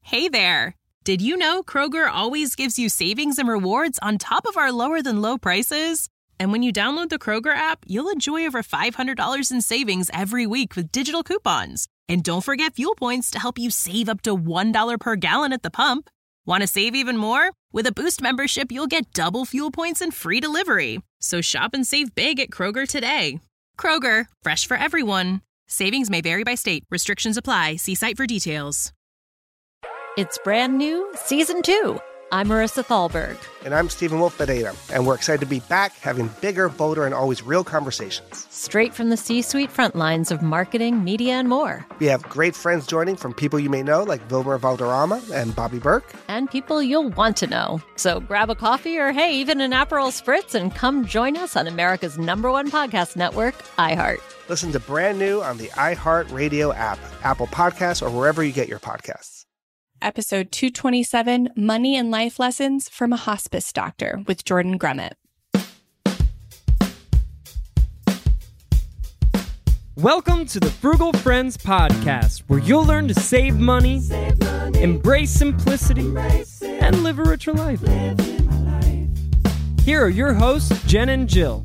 Hey there! Did you know Kroger always gives you savings and rewards on top of our lower-than-low prices? And when you download the Kroger app, you'll enjoy over $500 in savings every week with digital coupons. And don't forget fuel points to help you save up to $1 per gallon at the pump. Want to save even more? With a Boost membership, you'll get double fuel points and free delivery. So shop and save big at Kroger today. Kroger, fresh for everyone. Savings may vary by state. Restrictions apply. See site for details. It's brand new, Season 2. I'm Marissa Thalberg. And I'm Stephen Wolf Pereira. And we're excited to be back having bigger, bolder, and always real conversations. Straight from the C-suite front lines of marketing, media, and more. We have great friends joining from people you may know, like Wilmer Valderrama and Bobby Burke. And people you'll want to know. So grab a coffee or, hey, even an Aperol Spritz and come join us on America's #1 podcast network, iHeart. Listen to Brand New on the iHeartRadio app, Apple Podcasts, or wherever you get your podcasts. Episode 227, Money and Life Lessons from a Hospice Doctor with Jordan Grumet. Welcome to the Frugal Friends Podcast, where you'll learn to save money, embrace simplicity, and live a richer life. Here are your hosts, Jen and Jill.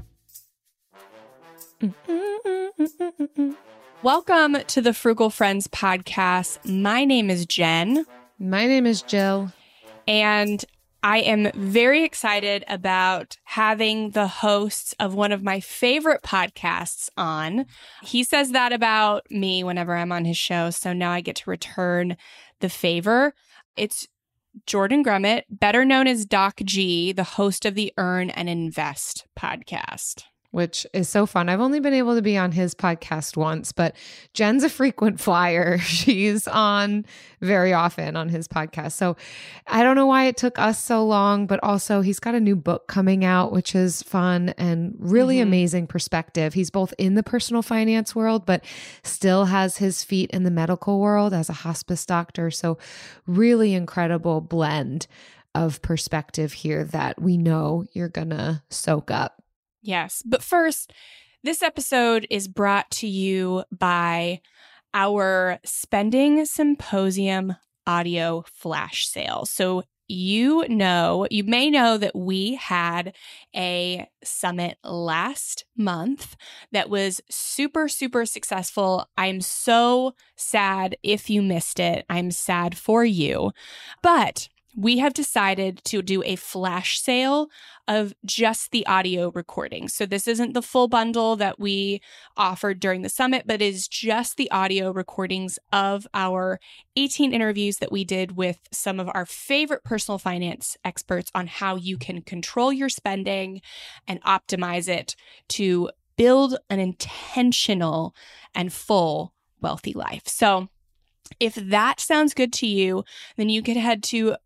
Welcome to the Frugal Friends Podcast. My name is Jen. My name is Jill. And I am very excited about having the hosts of one of my favorite podcasts on. He says that about me whenever I'm on his show, so now I get to return the favor. It's Jordan Grumet, better known as Doc G, the host of the Earn and Invest podcast. Which is so fun. I've only been able to be on his podcast once, but Jen's a frequent flyer. She's on very often on his podcast. So I don't know why it took us so long, but also he's got a new book coming out, which is fun and really amazing perspective. He's both in the personal finance world, but still has his feet in the medical world as a hospice doctor. So really incredible blend of perspective here that we know you're going to soak up. Yes. But first, this episode is brought to you by our Spending Symposium audio flash sale. So you may know that we had a summit last month that was super, super successful. I'm so sad if you missed it. I'm sad for you. But we have decided to do a flash sale of just the audio recording. So this isn't the full bundle that we offered during the summit, but is just the audio recordings of our 18 interviews that we did with some of our favorite personal finance experts on how you can control your spending and optimize it to build an intentional and full wealthy life. So if that sounds good to you, then you can head to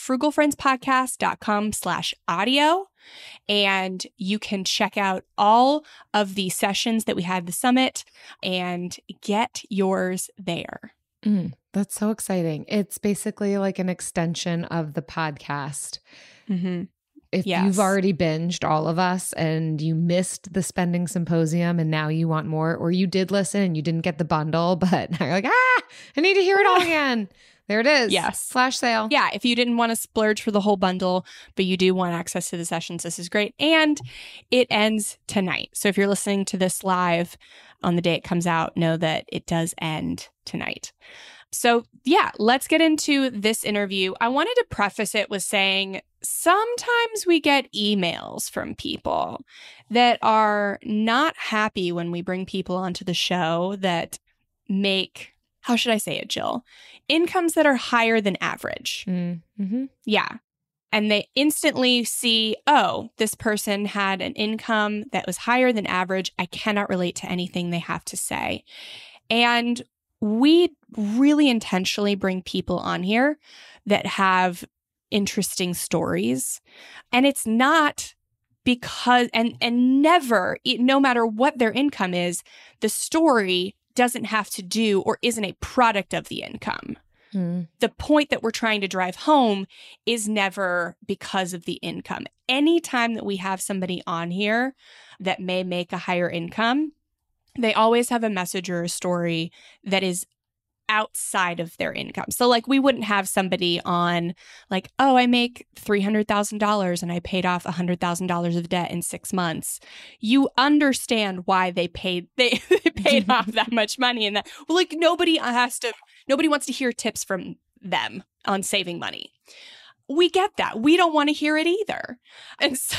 frugalfriendspodcast.com/audio, and you can check out all of the sessions that we had at the summit and get yours there. That's so exciting. It's basically like an extension of the podcast. If you've already binged all of us and you missed the Spending Symposium and now you want more, or you did listen and you didn't get the bundle, but now you're like, I need to hear it all again. There it is. Yes. Flash sale. Yeah. If you didn't want to splurge for the whole bundle, but you do want access to the sessions, this is great. And it ends tonight. So if you're listening to this live on the day it comes out, know that it does end tonight. So yeah, let's get into this interview. I wanted to preface it with saying sometimes we get emails from people that are not happy when we bring people onto the show that make, how should I say it, Jill? Incomes that are higher than average. Yeah. And they instantly see, oh, this person had an income that was higher than average. I cannot relate to anything they have to say. And we really intentionally bring people on here that have interesting stories. And it's not because, and never, no matter what their income is, the story doesn't have to do or isn't a product of the income. The point that we're trying to drive home is never because of the income. Anytime that we have somebody on here that may make a higher income, they always have a message or a story that is outside of their income. So like we wouldn't have somebody on like, oh, I make $300,000 and I paid off $100,000 of debt in 6 months. You understand why they paid off that much money, and that, well, like nobody wants to hear tips from them on saving money. We get that. We don't want to hear it either. And so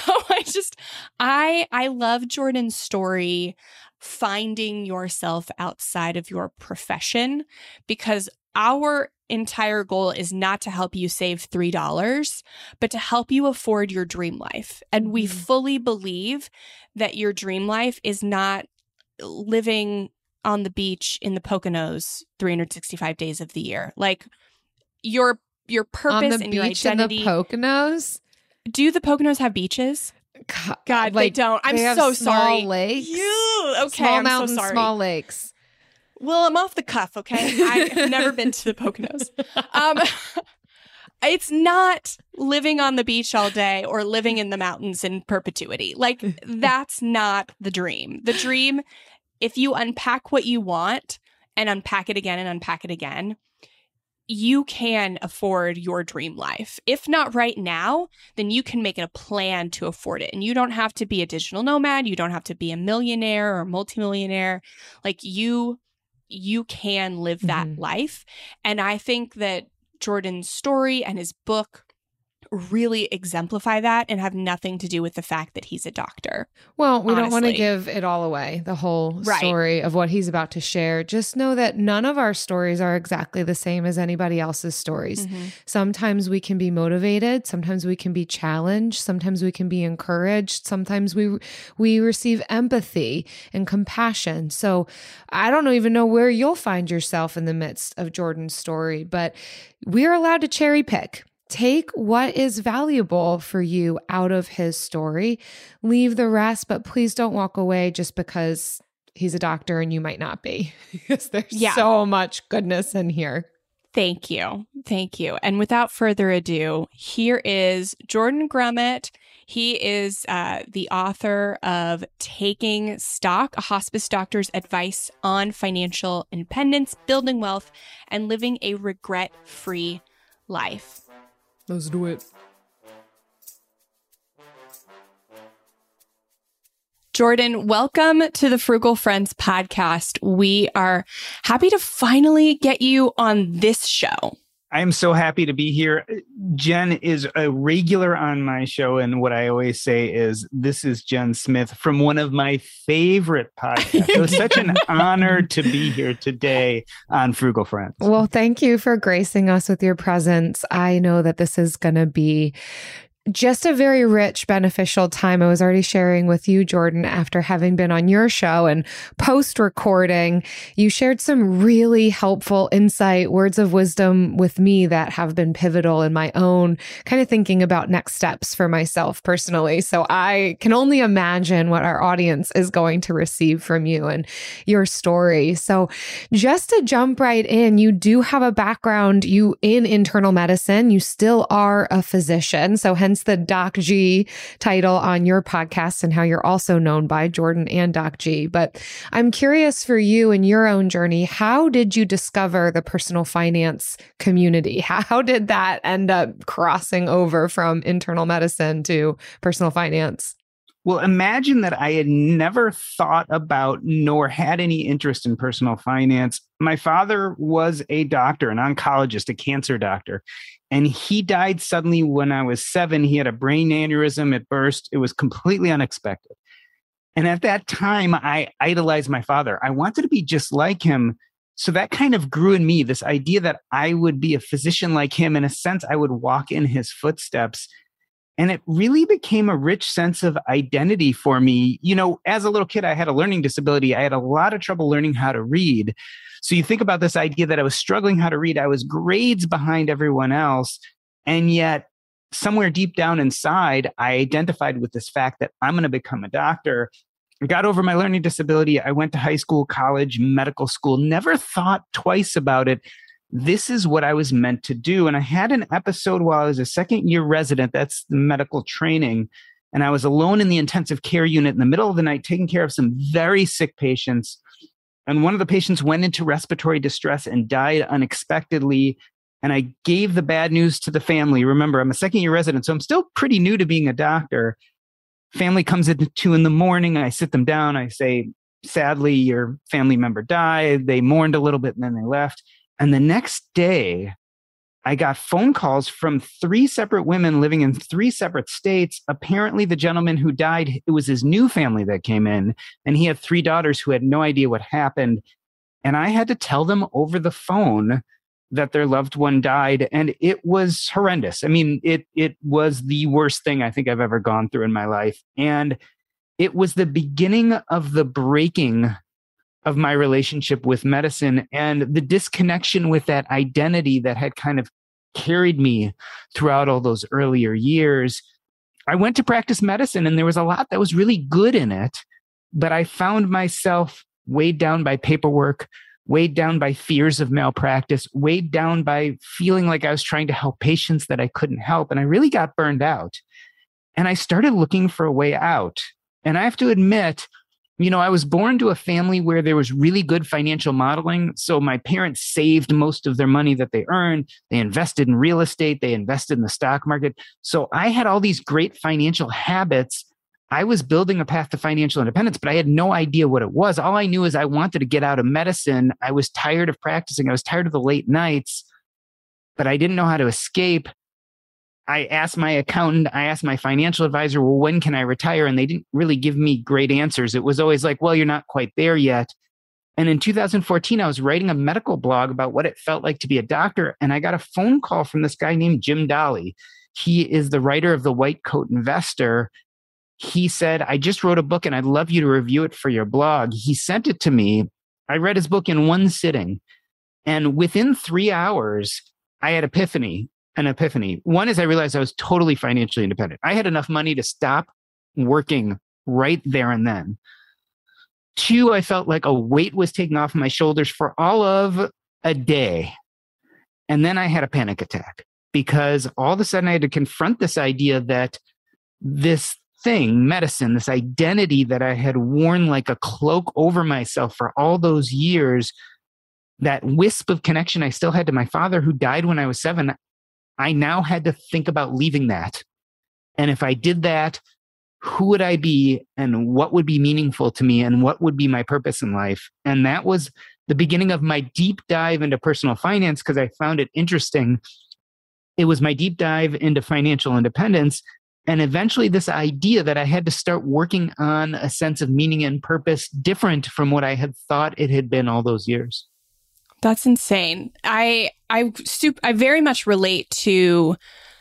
I love Jordan's story, finding yourself outside of your profession, because our entire goal is not to help you save $3, but to help you afford your dream life. And we fully believe that your dream life is not living on the beach in the Poconos 365 days of the year. Like your purpose and your identity. In the Poconos? Do the Poconos have beaches? God, like, they don't. I'm so sorry. Small lakes. Okay, small I'm mountains, so sorry. small lakes. Well, I'm off the cuff, okay? I've never been to the Poconos. It's not living on the beach all day or living in the mountains in perpetuity. Like, that's not the dream. The dream, if you unpack what you want and unpack it again and unpack it again, you can afford your dream life. If not right now, then you can make a plan to afford it. And you don't have to be a digital nomad. You don't have to be a millionaire or multimillionaire. Like you can live that life. And I think that Jordan's story and his book really exemplify that and have nothing to do with the fact that he's a doctor. Well, we don't want to give it all away, the whole story of what he's about to share. Just know that none of our stories are exactly the same as anybody else's stories. Sometimes we can be motivated. Sometimes we can be challenged. Sometimes we can be encouraged. Sometimes we receive empathy and compassion. So I don't even know where you'll find yourself in the midst of Jordan's story, but we're allowed to cherry pick. Take what is valuable for you out of his story, leave the rest, but please don't walk away just because he's a doctor and you might not be, because there's so much goodness in here. Thank you. Thank you. And without further ado, here is Jordan Grumet. He is the author of Taking Stock, a hospice doctor's advice on financial independence, building wealth, and living a regret-free life. Let's do it. Jordan, welcome to the Frugal Friends podcast. We are happy to finally get you on this show. I am so happy to be here. Jen is a regular on my show. And what I always say is, this is Jen Smith from one of my favorite podcasts. It was such an honor to be here today on Frugal Friends. Well, thank you for gracing us with your presence. I know that this is going to be just a very rich, beneficial time. I was already sharing with you, Jordan, after having been on your show and post-recording, you shared some really helpful insight, words of wisdom with me that have been pivotal in my own kind of thinking about next steps for myself personally. So I can only imagine what our audience is going to receive from you and your story. So just to jump right in, you do have a background in internal medicine. You still are a physician. So hence the Doc G title on your podcast and how you're also known by Jordan and Doc G. But I'm curious for you in your own journey, how did you discover the personal finance community? How did that end up crossing over from internal medicine to personal finance? Well, imagine that I had never thought about nor had any interest in personal finance. My father was a doctor, an oncologist, a cancer doctor. And he died suddenly when I was 7. He had a brain aneurysm. It burst. It was completely unexpected. And at that time, I idolized my father. I wanted to be just like him. So that kind of grew in me, this idea that I would be a physician like him. In a sense, I would walk in his footsteps. And it really became a rich sense of identity for me. You know, as a little kid, I had a learning disability. I had a lot of trouble learning how to read. So you think about this idea that I was struggling how to read. I was grades behind everyone else. And yet somewhere deep down inside, I identified with this fact that I'm going to become a doctor. I got over my learning disability. I went to high school, college, medical school, never thought twice about it. This is what I was meant to do. And I had an episode while I was a second-year resident, that's the medical training, and I was alone in the intensive care unit in the middle of the night taking care of some very sick patients. And one of the patients went into respiratory distress and died unexpectedly. And I gave the bad news to the family. Remember, I'm a second-year resident, so I'm still pretty new to being a doctor. Family comes in at 2 a.m. I sit them down. I say, sadly, your family member died. They mourned a little bit and then they left. And the next day, I got phone calls from 3 separate women living in 3 separate states. Apparently, the gentleman who died, it was his new family that came in, and he had 3 daughters who had no idea what happened. And I had to tell them over the phone that their loved one died, and it was horrendous. I mean, it was the worst thing I think I've ever gone through in my life. And it was the beginning of the breaking of my relationship with medicine and the disconnection with that identity that had kind of carried me throughout all those earlier years. I went to practice medicine, and there was a lot that was really good in it, but I found myself weighed down by paperwork, weighed down by fears of malpractice, weighed down by feeling like I was trying to help patients that I couldn't help. And I really got burned out. And I started looking for a way out. And I have to admit, I was born to a family where there was really good financial modeling. So my parents saved most of their money that they earned. They invested in real estate. They invested in the stock market. So I had all these great financial habits. I was building a path to financial independence, but I had no idea what it was. All I knew is I wanted to get out of medicine. I was tired of practicing. I was tired of the late nights, but I didn't know how to escape. I asked my accountant, I asked my financial advisor, well, when can I retire? And they didn't really give me great answers. It was always like, well, you're not quite there yet. And in 2014, I was writing a medical blog about what it felt like to be a doctor. And I got a phone call from this guy named Jim Dolly. He is the writer of The White Coat Investor. He said, I just wrote a book and I'd love you to review it for your blog. He sent it to me. I read his book in one sitting. And within 3 hours, I had an epiphany. One is I realized I was totally financially independent. I had enough money to stop working right there and then. 2, I felt like a weight was taken off my shoulders for all of a day. And then I had a panic attack because all of a sudden I had to confront this idea that this thing, medicine, this identity that I had worn like a cloak over myself for all those years, that wisp of connection I still had to my father who died when I was 7, I now had to think about leaving that. And if I did that, who would I be and what would be meaningful to me and what would be my purpose in life? And that was the beginning of my deep dive into personal finance because I found it interesting. It was my deep dive into financial independence. And eventually this idea that I had to start working on a sense of meaning and purpose different from what I had thought it had been all those years. That's insane. I very much relate to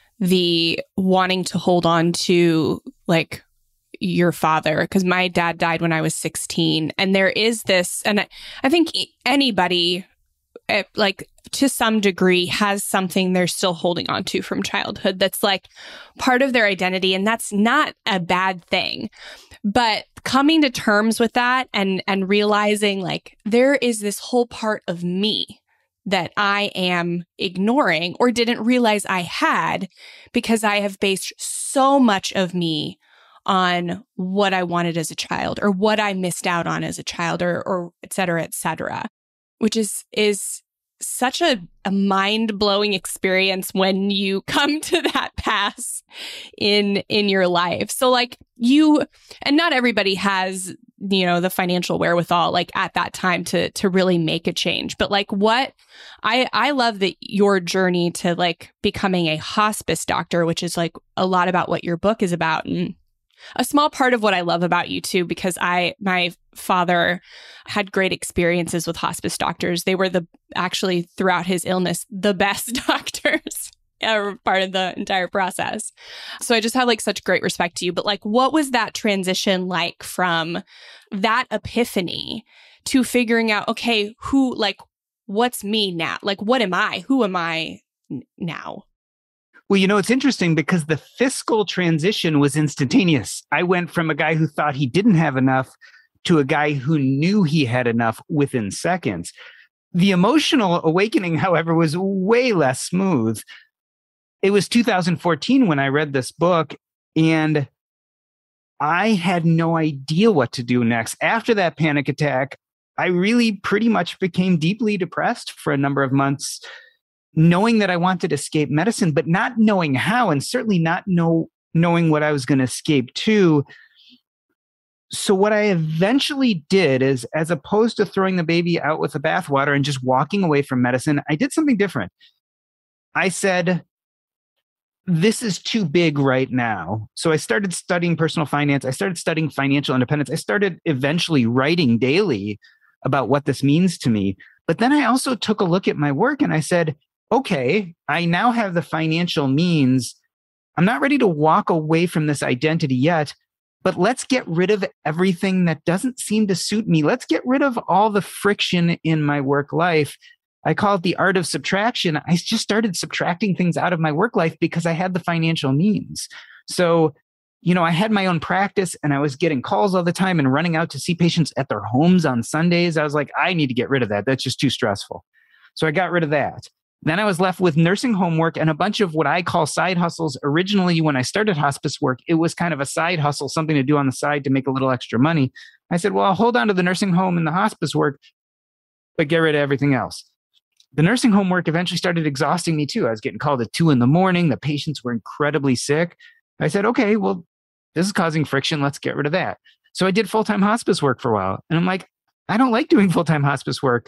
the wanting to hold on to like your father, because my dad died when I was 16. And there is this, and I think anybody like to some degree has something they're still holding on to from childhood that's like part of their identity. And that's not a bad thing. But coming to terms with that and realizing like there is this whole part of me that I am ignoring or didn't realize I had because I have based so much of me on what I wanted as a child or what I missed out on as a child or et cetera, which is such a mind-blowing experience when you come to that pass in your life. So like and not everybody has, the financial wherewithal like at that time to really make a change. But like what I love that your journey to like becoming a hospice doctor, which is like a lot about what your book is about. And a small part of what I love about you too, because my father had great experiences with hospice doctors. They were actually throughout his illness, the best doctors ever part of the entire process. So I just have like such great respect to you. But like, what was that transition like from that epiphany to figuring out, okay, what's me now? Like, what am I? Who am I now? Well, it's interesting because the fiscal transition was instantaneous. I went from a guy who thought he didn't have enough to a guy who knew he had enough within seconds. The emotional awakening, however, was way less smooth. It was 2014 when I read this book, and I had no idea what to do next. After that panic attack, I really pretty much became deeply depressed for a number of months, knowing that I wanted to escape medicine, but not knowing how, and certainly not knowing what I was going to escape to. So what I eventually did is, as opposed to throwing the baby out with the bathwater and just walking away from medicine, I did something different. I said, this is too big right now. So I started studying personal finance. I started studying financial independence. I started eventually writing daily about what this means to me. But then I also took a look at my work and I said, okay, I now have the financial means. I'm not ready to walk away from this identity yet, but let's get rid of everything that doesn't seem to suit me. Let's get rid of all the friction in my work life. I call it the art of subtraction. I just started subtracting things out of my work life because I had the financial means. So, I had my own practice and I was getting calls all the time and running out to see patients at their homes on Sundays. I was like, I need to get rid of that. That's just too stressful. So I got rid of that. Then I was left with nursing home work and a bunch of what I call side hustles. Originally, when I started hospice work, it was kind of a side hustle, something to do on the side to make a little extra money. I said, well, I'll hold on to the nursing home and the hospice work, but get rid of everything else. The nursing home work eventually started exhausting me too. I was getting called at 2 a.m. The patients were incredibly sick. I said, okay, well, this is causing friction. Let's get rid of that. So I did full-time hospice work for a while. And I'm like, I don't like doing full-time hospice work.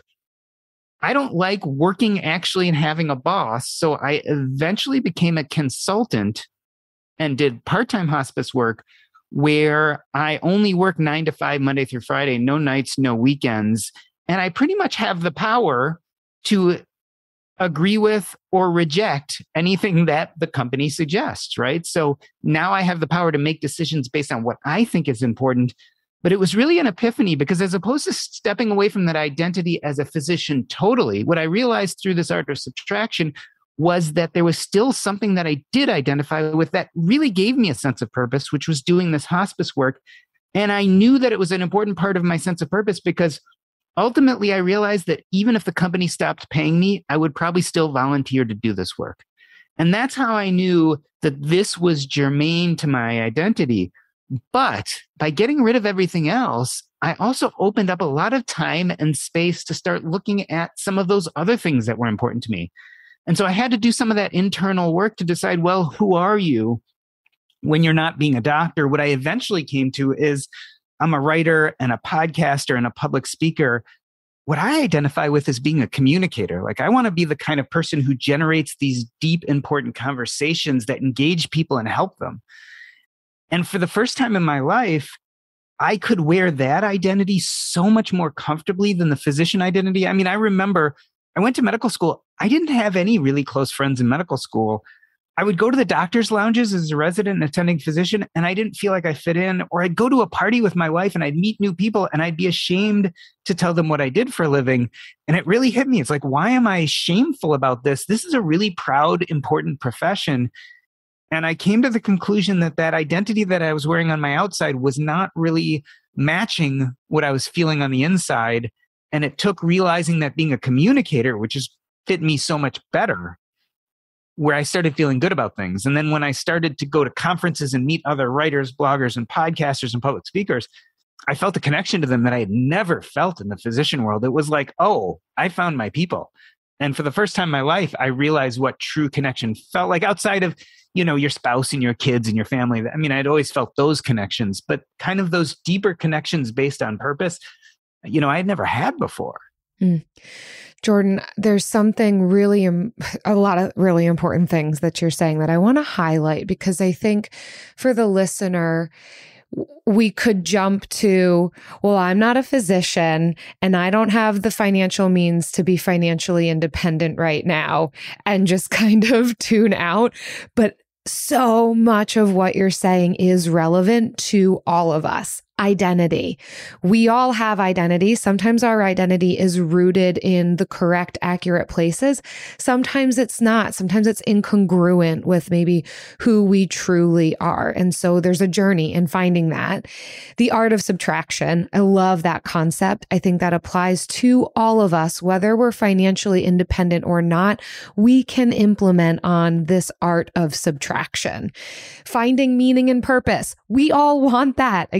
I don't like working actually and having a boss. So I eventually became a consultant and did part-time hospice work where I only work 9 to 5, Monday through Friday, no nights, no weekends. And I pretty much have the power to agree with or reject anything that the company suggests, right? So now I have the power to make decisions based on what I think is important. But it was really an epiphany because as opposed to stepping away from that identity as a physician totally, what I realized through this art of subtraction was that there was still something that I did identify with that really gave me a sense of purpose, which was doing this hospice work. And I knew that it was an important part of my sense of purpose because ultimately, I realized that even if the company stopped paying me, I would probably still volunteer to do this work. And that's how I knew that this was germane to my identity. But by getting rid of everything else, I also opened up a lot of time and space to start looking at some of those other things that were important to me. And so I had to do some of that internal work to decide, well, who are you when you're not being a doctor? What I eventually came to is I'm a writer and a podcaster and a public speaker. What I identify with is being a communicator. Like I want to be the kind of person who generates these deep, important conversations that engage people and help them. And for the first time in my life, I could wear that identity so much more comfortably than the physician identity. I mean, I remember I went to medical school. I didn't have any really close friends in medical school. I would go to the doctor's lounges as a resident and attending physician, and I didn't feel like I fit in. Or I'd go to a party with my wife and I'd meet new people and I'd be ashamed to tell them what I did for a living. And it really hit me. It's like, why am I shameful about this? This is a really proud, important profession. And I came to the conclusion that that identity that I was wearing on my outside was not really matching what I was feeling on the inside. And it took realizing that being a communicator, which has fit me so much better, where I started feeling good about things. And then when I started to go to conferences and meet other writers, bloggers, and podcasters and public speakers, I felt a connection to them that I had never felt in the physician world. It was like, oh, I found my people. And for the first time in my life, I realized what true connection felt like outside of, your spouse and your kids and your family. I mean, I'd always felt those connections, but kind of those deeper connections based on purpose, I had never had before. Jordan, there's a lot of really important things that you're saying that I want to highlight because I think for the listener, we could jump to, well, I'm not a physician and I don't have the financial means to be financially independent right now and just kind of tune out. But so much of what you're saying is relevant to all of us. Identity. We all have identity. Sometimes our identity is rooted in the correct, accurate places. Sometimes it's not. Sometimes it's incongruent with maybe who we truly are. And so there's a journey in finding that. The art of subtraction. I love that concept. I think that applies to all of us, whether we're financially independent or not. We can implement on this art of subtraction. Finding meaning and purpose. We all want that. Again,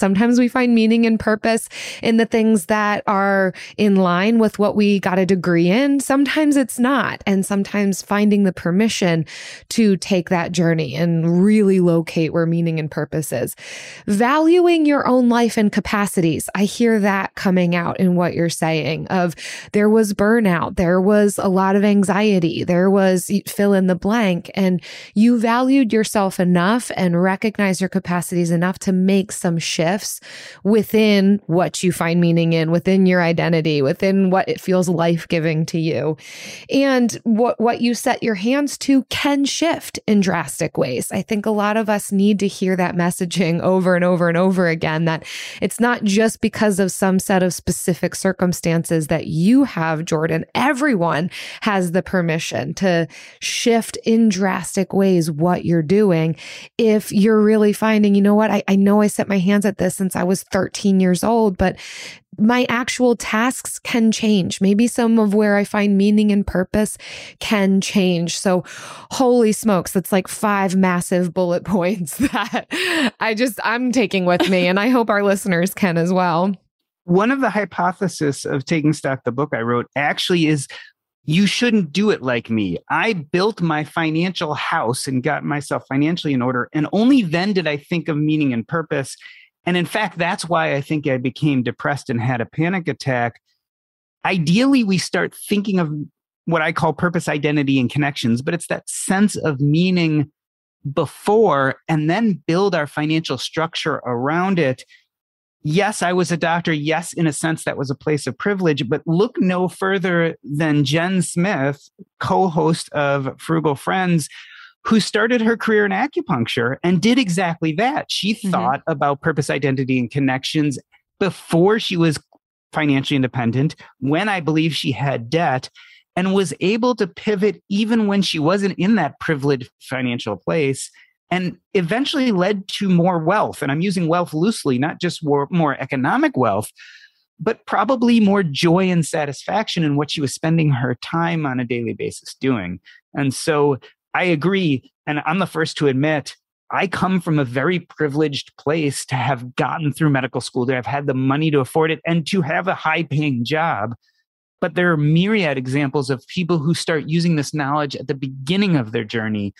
Sometimes we find meaning and purpose in the things that are in line with what we got a degree in. Sometimes it's not. And sometimes finding the permission to take that journey and really locate where meaning and purpose is. Valuing your own life and capacities. I hear that coming out in what you're saying of there was burnout, there was a lot of anxiety, there was fill in the blank, and you valued yourself enough and recognized your capacities enough to make some shifts within what you find meaning in, within your identity, within what it feels life-giving to you. And what you set your hands to can shift in drastic ways. I think a lot of us need to hear that messaging over and over and over again, that it's not just because of some set of specific circumstances that you have, Jordan. Everyone has the permission to shift in drastic ways what you're doing. If you're really finding, you know what, I know I set my hands at this since I was 13 years old, but my actual tasks can change. Maybe some of where I find meaning and purpose can change. So holy smokes, that's like 5 massive bullet points that I'm taking with me, and I hope our listeners can as well. One of the hypotheses of Taking Stock, the book I wrote, actually is you shouldn't do it like me. I built my financial house and got myself financially in order, and only then did I think of meaning and purpose. And in fact, that's why I think I became depressed and had a panic attack. Ideally, we start thinking of what I call purpose, identity, and connections, but it's that sense of meaning before, and then build our financial structure around it. Yes, I was a doctor. Yes, in a sense, that was a place of privilege, but look no further than Jen Smith, co-host of Frugal Friends, who started her career in acupuncture and did exactly that. She thought about purpose, identity, and connections before she was financially independent, when I believe she had debt, and was able to pivot even when she wasn't in that privileged financial place, and eventually led to more wealth. And I'm using wealth loosely, not just more economic wealth, but probably more joy and satisfaction in what she was spending her time on a daily basis doing. And so I agree. And I'm the first to admit, I come from a very privileged place to have gotten through medical school, to have had the money to afford it, and to have a high-paying job. But there are myriad examples of people who start using this knowledge at the beginning of their journey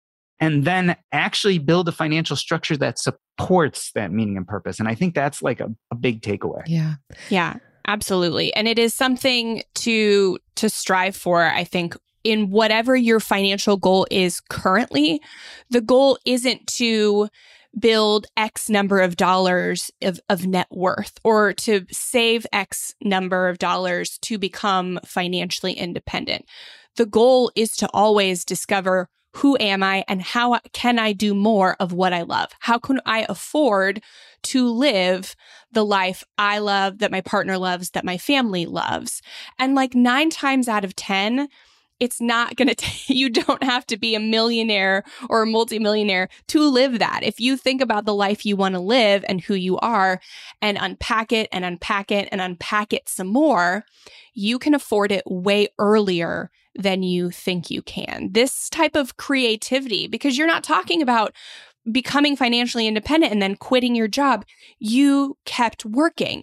and then actually build a financial structure that supports that meaning and purpose. And I think that's like a big takeaway. Yeah, absolutely. And it is something to strive for, I think, in whatever your financial goal is currently. The goal isn't to build X number of dollars of net worth, or to save X number of dollars to become financially independent. The goal is to always discover, who am I and how can I do more of what I love? How can I afford to live the life I love, that my partner loves, that my family loves? And like 9 times out of 10, it's not going to, you don't have to be a millionaire or a multimillionaire to live that. If you think about the life you want to live and who you are, and unpack it and unpack it and unpack it some more, you can afford it way earlier than you think you can. This type of creativity, because you're not talking about becoming financially independent and then quitting your job. You kept working.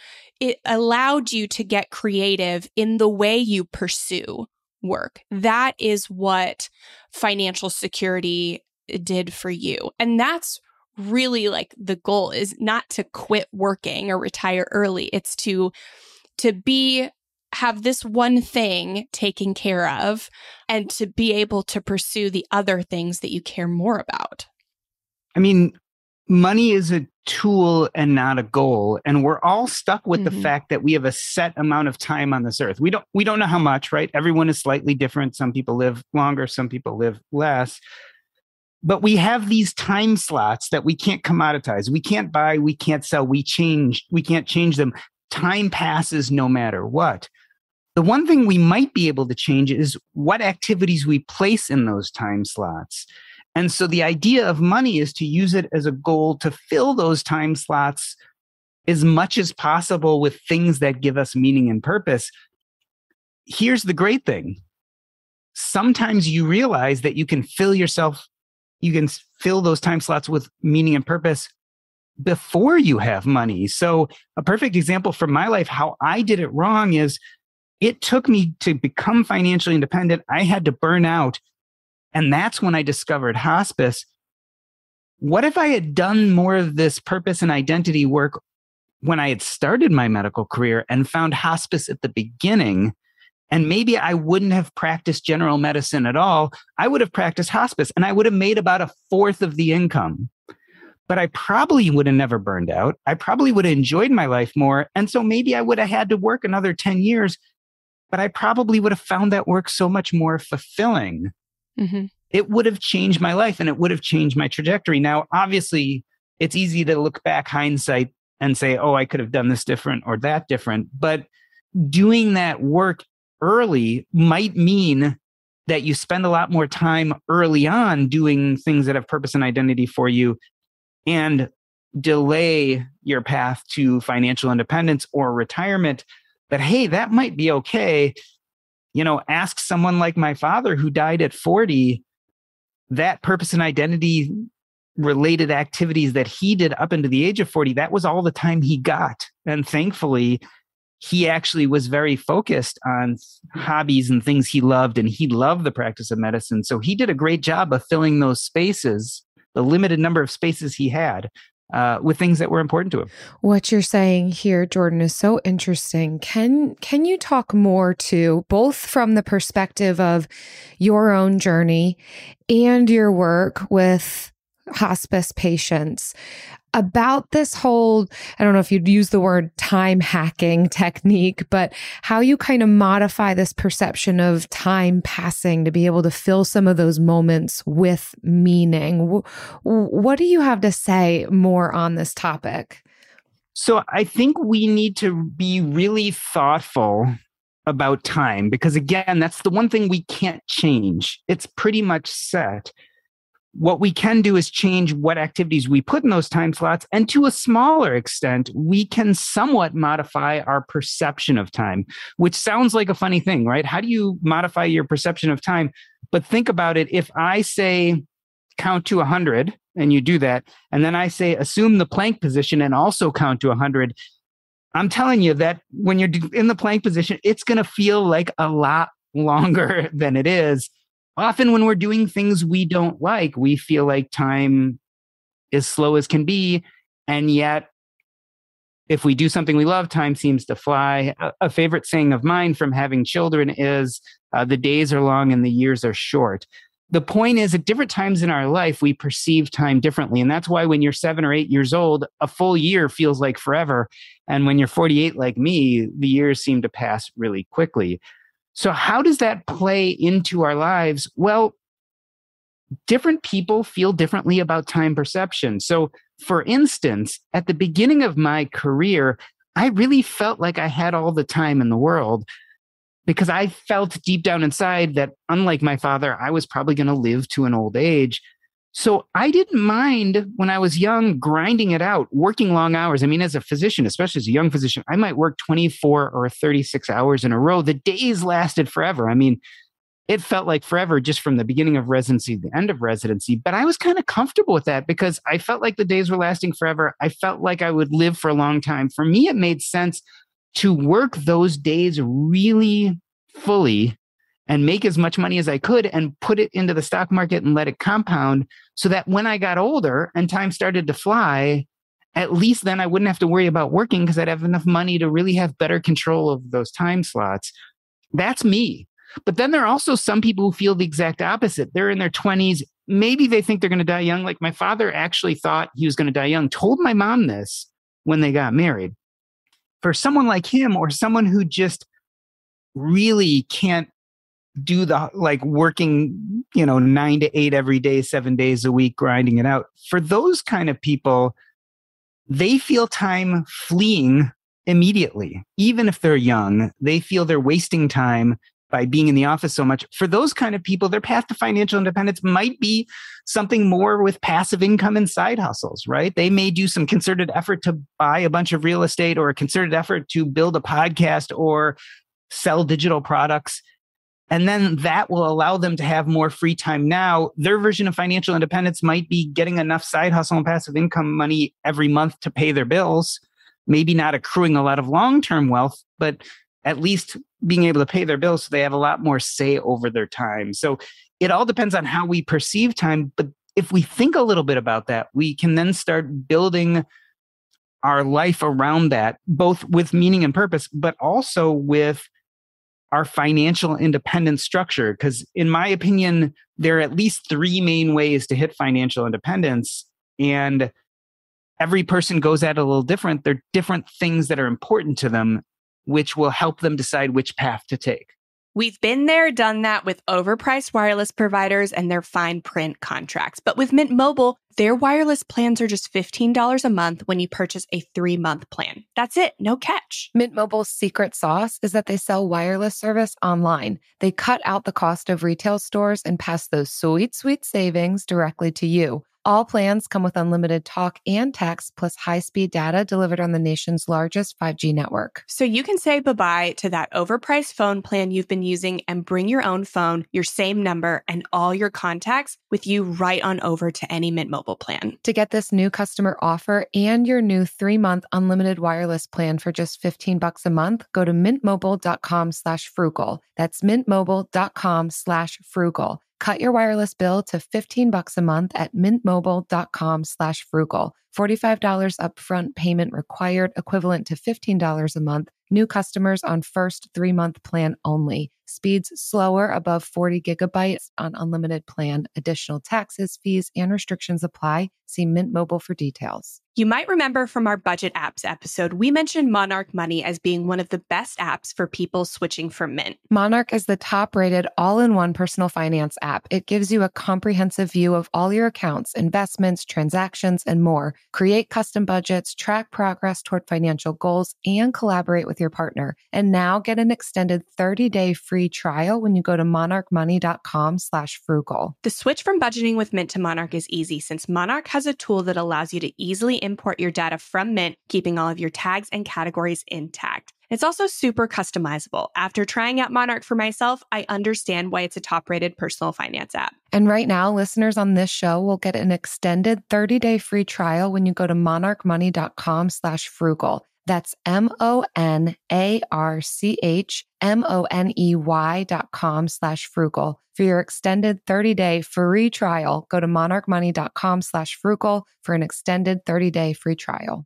It allowed you to get creative in the way you pursue work. That is what financial security did for you. And that's really like the goal, is not to quit working or retire early. It's to have this one thing taken care of, and to be able to pursue the other things that you care more about. I mean, money is a tool and not a goal. And we're all stuck with the fact that we have a set amount of time on this earth. We don't know how much, right? Everyone is slightly different. Some people live longer, some people live less. But we have these time slots that we can't commoditize. We can't buy, we can't sell, we can't change them. Time passes no matter what. The one thing we might be able to change is what activities we place in those time slots. And so the idea of money is to use it as a goal to fill those time slots as much as possible with things that give us meaning and purpose. Here's the great thing. Sometimes you realize that you can fill those time slots with meaning and purpose before you have money. So a perfect example from my life, how I did it wrong is it took me to become financially independent. I had to burn out. And that's when I discovered hospice. What if I had done more of this purpose and identity work when I had started my medical career and found hospice at the beginning? And maybe I wouldn't have practiced general medicine at all. I would have practiced hospice and I would have made about a fourth of the income. But I probably would have never burned out. I probably would have enjoyed my life more. And so maybe I would have had to work another 10 years, but I probably would have found that work so much more fulfilling. Mm-hmm. It would have changed my life and it would have changed my trajectory. Now, obviously, it's easy to look back hindsight and say, oh, I could have done this different or that different. But doing that work early might mean that you spend a lot more time early on doing things that have purpose and identity for you and delay your path to financial independence or retirement. But hey, that might be okay. You know, ask someone like my father who died at 40, that purpose and identity related activities that he did up into the age of 40, that was all the time he got. And thankfully, he actually was very focused on hobbies and things he loved, and he loved the practice of medicine. So he did a great job of filling those spaces, the limited number of spaces he had, with things that were important to him. What you're saying here, Jordan, is so interesting. Can you talk more to both from the perspective of your own journey and your work with hospice patients about this whole, I don't know if you'd use the word time hacking technique, but how you kind of modify this perception of time passing to be able to fill some of those moments with meaning? What do you have to say more on this topic? So I think we need to be really thoughtful about time because, again, that's the one thing we can't change. It's pretty much set. What we can do is change what activities we put in those time slots. And to a smaller extent, we can somewhat modify our perception of time, which sounds like a funny thing, right? How do you modify your perception of time? But think about it. If I say, count to 100, and you do that, and then I say, assume the plank position and also count to 100, I'm telling you that when you're in the plank position, it's going to feel like a lot longer than it is. Often when we're doing things we don't like, we feel like time is slow as can be. And yet, if we do something we love, time seems to fly. A favorite saying of mine from having children is, the days are long and the years are short. The point is, at different times in our life, we perceive time differently. And that's why when you're 7 or 8 years old, a full year feels like forever. And when you're 48 like me, the years seem to pass really quickly. So how does that play into our lives? Well, different people feel differently about time perception. So for instance, at the beginning of my career, I really felt like I had all the time in the world because I felt deep down inside that, unlike my father, I was probably going to live to an old age. So I didn't mind when I was young grinding it out, working long hours. I mean, as a physician, especially as a young physician, I might work 24 or 36 hours in a row. The days lasted forever. I mean, it felt like forever just from the beginning of residency to the end of residency. But I was kind of comfortable with that because I felt like the days were lasting forever. I felt like I would live for a long time. For me, it made sense to work those days really fully and make as much money as I could and put it into the stock market and let it compound so that when I got older and time started to fly, at least then I wouldn't have to worry about working because I'd have enough money to really have better control of those time slots. That's me. But then there are also some people who feel the exact opposite. They're in their 20s. Maybe they think they're going to die young. Like my father actually thought he was going to die young, told my mom this when they got married. For someone like him or someone who just really can't do the like working, 9 to 8 every day, 7 days a week, grinding it out. For those kind of people, they feel time fleeing immediately. Even if they're young, they feel they're wasting time by being in the office so much. For those kind of people, their path to financial independence might be something more with passive income and side hustles, right? They may do some concerted effort to buy a bunch of real estate or a concerted effort to build a podcast or sell digital products. And then that will allow them to have more free time now. Their version of financial independence might be getting enough side hustle and passive income money every month to pay their bills, maybe not accruing a lot of long-term wealth, but at least being able to pay their bills so they have a lot more say over their time. So it all depends on how we perceive time. But if we think a little bit about that, we can then start building our life around that, both with meaning and purpose, but also with our financial independence structure. Because in my opinion, there are at least 3 main ways to hit financial independence. And every person goes at it a little different. There are different things that are important to them, which will help them decide which path to take. We've been there, done that with overpriced wireless providers and their fine print contracts. But with Mint Mobile, their wireless plans are just $15 a month when you purchase a 3-month plan. That's it. No catch. Mint Mobile's secret sauce is that they sell wireless service online. They cut out the cost of retail stores and pass those sweet, sweet savings directly to you. All plans come with unlimited talk and text plus high-speed data delivered on the nation's largest 5G network. So you can say bye-bye to that overpriced phone plan you've been using and bring your own phone, your same number, and all your contacts with you right on over to any Mint Mobile plan. To get this new customer offer and your new 3-month unlimited wireless plan for just $15 a month, go to mintmobile.com/frugal. That's mintmobile.com/frugal. Cut your wireless bill to $15 a month at mintmobile.com/frugal. $45 upfront payment required, equivalent to $15 a month. New customers on first 3-month plan only. Speeds slower above 40 gigabytes on unlimited plan. Additional taxes, fees, and restrictions apply. See Mint Mobile for details. You might remember from our budget apps episode, we mentioned Monarch Money as being one of the best apps for people switching from Mint. Monarch is the top-rated all-in-one personal finance app. It gives you a comprehensive view of all your accounts, investments, transactions, and more. Create custom budgets, track progress toward financial goals, and collaborate with your partner. And now get an extended 30-day free trial when you go to monarchmoney.com/frugal. The switch from budgeting with Mint to Monarch is easy since Monarch has a tool that allows you to easily import your data from Mint, keeping all of your tags and categories intact. It's also super customizable. After trying out Monarch for myself, I understand why it's a top-rated personal finance app. And right now, listeners on this show will get an extended 30-day free trial when you go to monarchmoney.com/frugal. That's monarchmoney.com/frugal. For your extended 30-day free trial, go to monarchmoney.com/frugal for an extended 30-day free trial.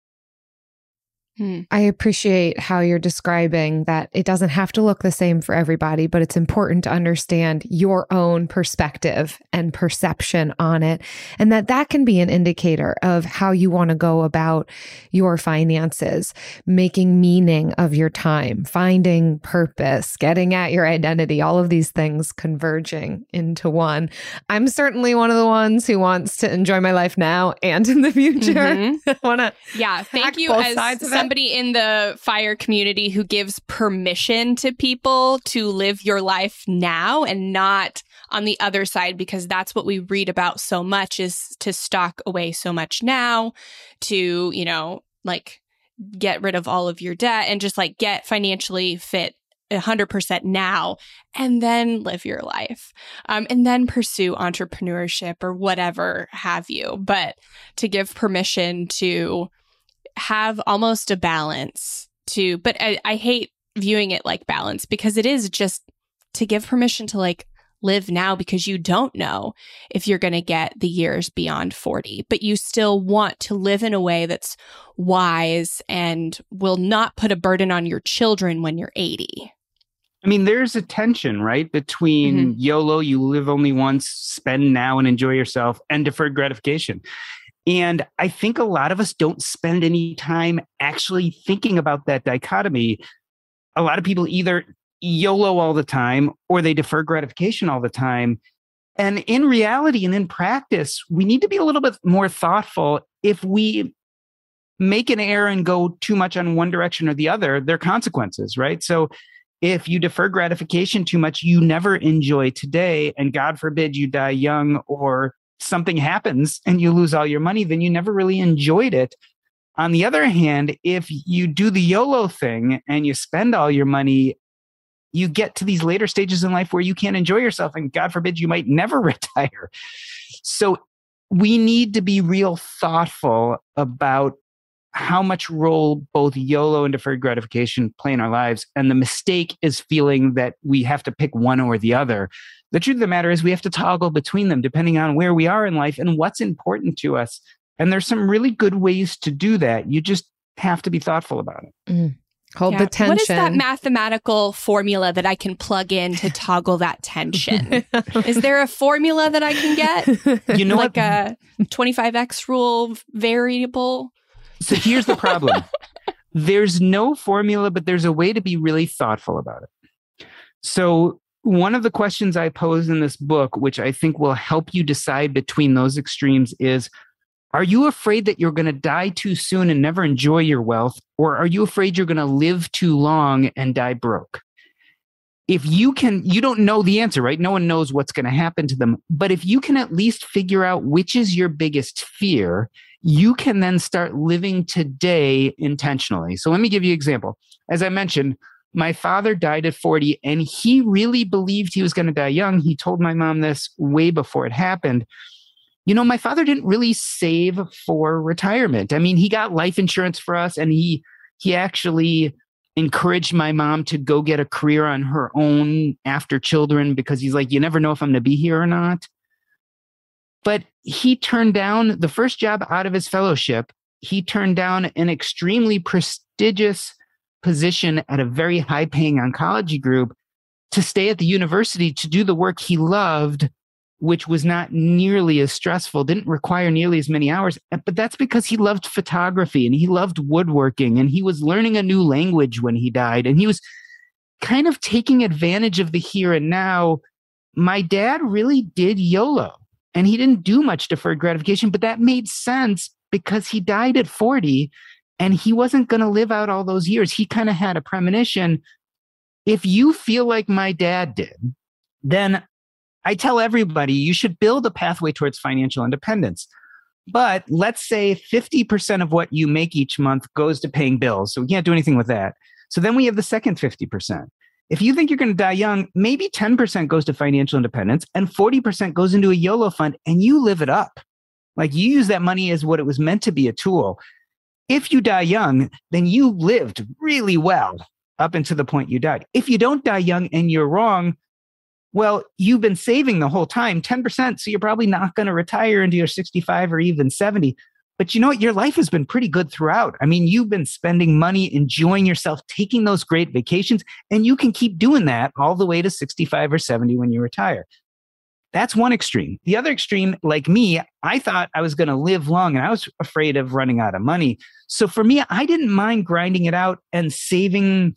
I appreciate how you're describing that it doesn't have to look the same for everybody, but it's important to understand your own perspective and perception on it. And that can be an indicator of how you want to go about your finances, making meaning of your time, finding purpose, getting at your identity, all of these things converging into one. I'm certainly one of the ones who wants to enjoy my life now and in the future. Mm-hmm. I want to thank you as somebody in the FIRE community who gives permission to people to live your life now and not on the other side, because that's what we read about so much, is to stock away so much now, to, get rid of all of your debt and just get financially fit 100% now, and then live your life, and then pursue entrepreneurship or whatever have you. But to give permission to have almost a balance but I hate viewing it like balance, because it is just to give permission to live now, because you don't know if you're going to get the years beyond 40, but you still want to live in a way that's wise and will not put a burden on your children when you're 80. I mean, there's a tension, right, between YOLO, you live only once, spend now and enjoy yourself, and deferred gratification. And I think a lot of us don't spend any time actually thinking about that dichotomy. A lot of people either YOLO all the time or they defer gratification all the time. And in reality and in practice, we need to be a little bit more thoughtful. If we make an error and go too much on one direction or the other, there are consequences, right? So if you defer gratification too much, you never enjoy today, and God forbid you die young or something happens and you lose all your money, then you never really enjoyed it. On the other hand, if you do the YOLO thing and you spend all your money, you get to these later stages in life where you can't enjoy yourself, and God forbid you might never retire. So we need to be real thoughtful about how much role both YOLO and deferred gratification play in our lives. And the mistake is feeling that we have to pick one or the other. The truth of the matter is we have to toggle between them depending on where we are in life and what's important to us. And there's some really good ways to do that. You just have to be thoughtful about it. Hold the tension. What is that mathematical formula that I can plug in to toggle that tension? Is there a formula that I can get? You know, like a 25x rule variable? So here's the problem. There's no formula, but there's a way to be really thoughtful about it. So one of the questions I pose in this book, which I think will help you decide between those extremes, is, are you afraid that you're going to die too soon and never enjoy your wealth? Or are you afraid you're going to live too long and die broke? If you don't know the answer, right? No one knows what's going to happen to them. But if you can at least figure out which is your biggest fear, you can then start living today intentionally. So let me give you an example. As I mentioned, my father died at 40, and he really believed he was going to die young. He told my mom this way before it happened. You know, my father didn't really save for retirement. I mean, he got life insurance for us, and he actually encouraged my mom to go get a career on her own after children, because he's like, you never know if I'm going to be here or not. But he turned down the first job out of his fellowship. He turned down an extremely prestigious position at a very high-paying oncology group to stay at the university to do the work he loved, which was not nearly as stressful, didn't require nearly as many hours. But that's because he loved photography and he loved woodworking, and he was learning a new language when he died. And he was kind of taking advantage of the here and now. My dad really did YOLO, and he didn't do much deferred gratification, but that made sense because he died at 40 and he wasn't going to live out all those years. He kind of had a premonition. If you feel like my dad did, then I tell everybody you should build a pathway towards financial independence. But let's say 50% of what you make each month goes to paying bills. So we can't do anything with that. So then we have the second 50%. If you think you're going to die young, maybe 10% goes to financial independence and 40% goes into a YOLO fund, and you live it up. Like, you use that money as what it was meant to be, a tool. If you die young, then you lived really well up until the point you died. If you don't die young and you're wrong, well, you've been saving the whole time, 10%, so you're probably not going to retire into your 65 or even 70. But you know what? Your life has been pretty good throughout. I mean, you've been spending money, enjoying yourself, taking those great vacations, and you can keep doing that all the way to 65 or 70 when you retire. That's one extreme. The other extreme, like me, I thought I was going to live long, and I was afraid of running out of money. So for me, I didn't mind grinding it out and saving,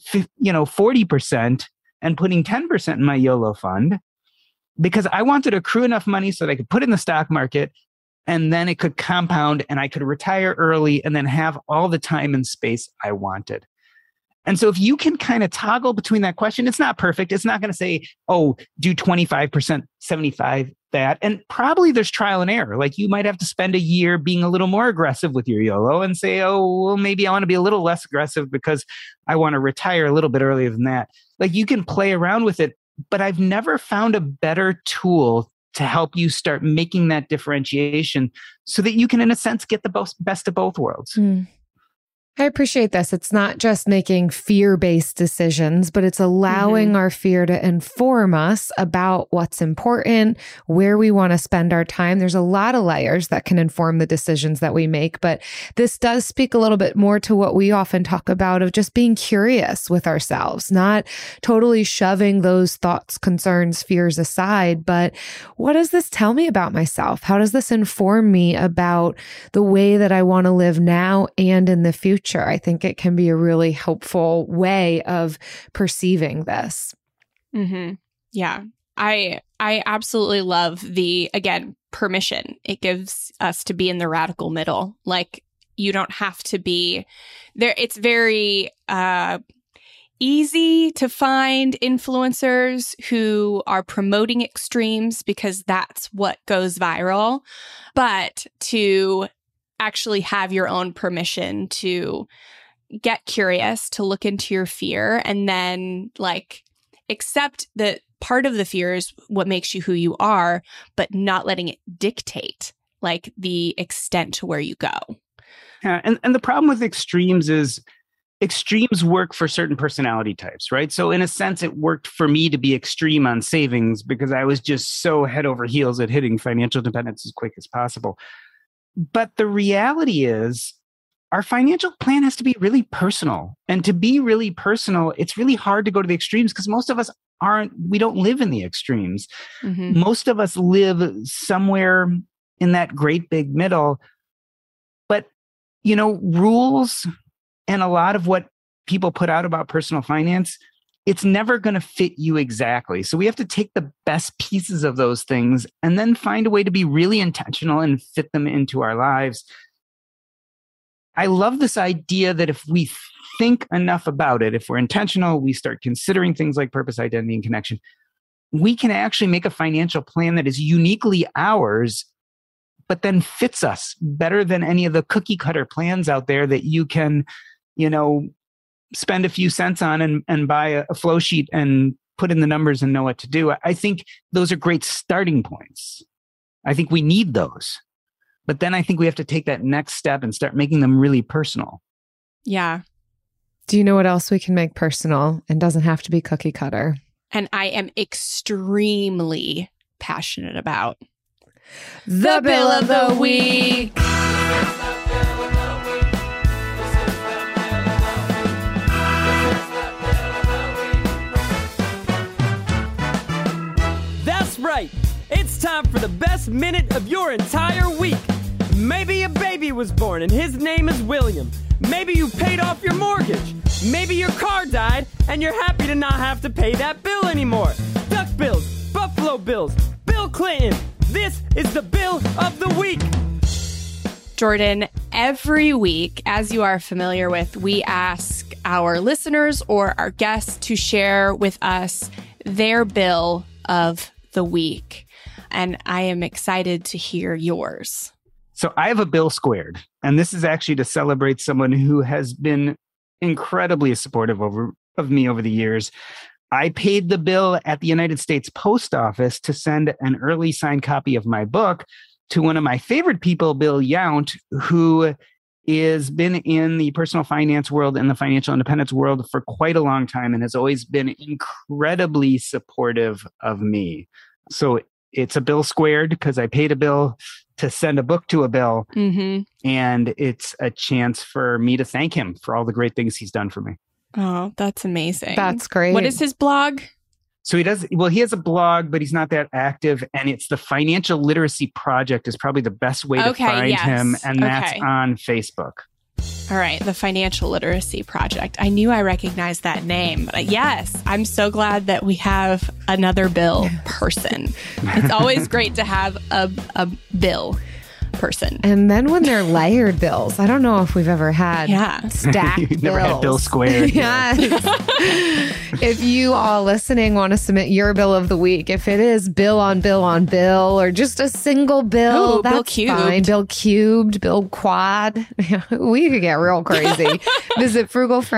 40% and putting 10% in my YOLO fund, because I wanted to accrue enough money so that I could put it in the stock market, and then it could compound and I could retire early and then have all the time and space I wanted. And so if you can kind of toggle between that question, it's not perfect. It's not going to say, oh, do 25%, 75%, that. And probably there's trial and error. Like, you might have to spend a year being a little more aggressive with your YOLO and say, oh, well, maybe I want to be a little less aggressive because I want to retire a little bit earlier than that. Like, you can play around with it, but I've never found a better tool to help you start making that differentiation so that you can, in a sense, get the best of both worlds. I appreciate this. It's not just making fear-based decisions, but it's allowing our fear to inform us about what's important, where we want to spend our time. There's a lot of layers that can inform the decisions that we make, but this does speak a little bit more to what we often talk about of just being curious with ourselves, not totally shoving those thoughts, concerns, fears aside, but what does this tell me about myself? How does this inform me about the way that I want to live now and in the future? I think it can be a really helpful way of perceiving this. Yeah. I absolutely love the, again, permission it gives us to be in the radical middle. Like, you don't have to be there. It's very easy to find influencers who are promoting extremes because that's what goes viral. But to actually have your own permission to get curious, to look into your fear, and then, like, accept that part of the fear is what makes you who you are, but not letting it dictate like the extent to where you go. Yeah, and the problem with extremes is extremes work for certain personality types, right? So in a sense, it worked for me to be extreme on savings because I was just so head over heels at hitting financial independence as quick as possible. But the reality is our financial plan has to be really personal. And to be really personal, it's really hard to go to the extremes because most of us we don't live in the extremes. Mm-hmm. Most of us live somewhere in that great big middle. But, rules and a lot of what people put out about personal finance, it's never going to fit you exactly. So we have to take the best pieces of those things and then find a way to be really intentional and fit them into our lives. I love this idea that if we think enough about it, if we're intentional, we start considering things like purpose, identity, and connection, we can actually make a financial plan that is uniquely ours, but then fits us better than any of the cookie cutter plans out there that you can, spend a few cents on and buy a flow sheet and put in the numbers and know what to do. I think those are great starting points. I think we need those. But then I think we have to take that next step and start making them really personal. Yeah. Do you know what else we can make personal and doesn't have to be cookie cutter? And I am extremely passionate about the Bill of the Week. That's right. It's time for the best minute of your entire week. Maybe a baby was born and his name is William. Maybe you paid off your mortgage. Maybe your car died and you're happy to not have to pay that bill anymore. Duck Bills, Buffalo Bills, Bill Clinton. This is the Bill of the Week. Jordan, every week, as you are familiar with, we ask our listeners or our guests to share with us their bill of the week. And I am excited to hear yours. So I have a bill squared, and this is actually to celebrate someone who has been incredibly supportive of me over the years. I paid the bill at the United States Post Office to send an early signed copy of my book to one of my favorite people, Bill Yount, who has been in the personal finance world and the financial independence world for quite a long time and has always been incredibly supportive of me. So it's a bill squared because I paid a bill to send a book to a bill. Mm-hmm. And it's a chance for me to thank him for all the great things he's done for me. Oh, that's amazing. That's great. What is his blog? So he has a blog, but he's not that active. And it's the Financial Literacy Project is probably the best way to find him. And that's on Facebook. All right. The Financial Literacy Project. I knew I recognized that name. But yes, I'm so glad that we have another Bill person. It's always great to have a Bill person. And then when they're layered bills, I don't know if we've ever had stacked You've bills. never had bill squared. Yes. If you all listening want to submit your bill of the week, if it is bill on bill on bill or just a single bill, that's bill cubed. fine. Bill cubed, bill quad. We could get real crazy. Visit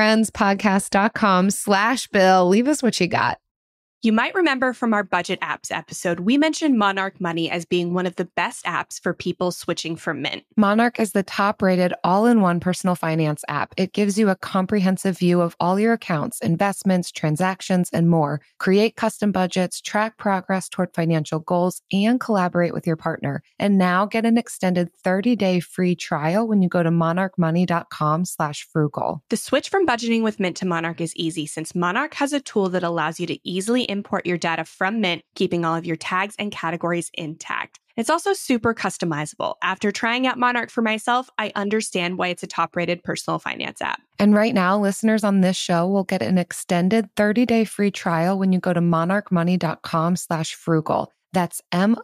frugalfriendspodcast.com/bill. Leave us what you got. You might remember from our budget apps episode, we mentioned Monarch Money as being one of the best apps for people switching from Mint. Monarch is the top-rated all-in-one personal finance app. It gives you a comprehensive view of all your accounts, investments, transactions, and more. Create custom budgets, track progress toward financial goals, and collaborate with your partner. And now get an extended 30-day free trial when you go to monarchmoney.com/frugal. The switch from budgeting with Mint to Monarch is easy since Monarch has a tool that allows you to easily import your data from Mint, keeping all of your tags and categories intact. It's also super customizable. After trying out Monarch for myself, I understand why it's a top-rated personal finance app. And right now, listeners on this show will get an extended 30-day free trial when you go to monarchmoney.com/frugal. That's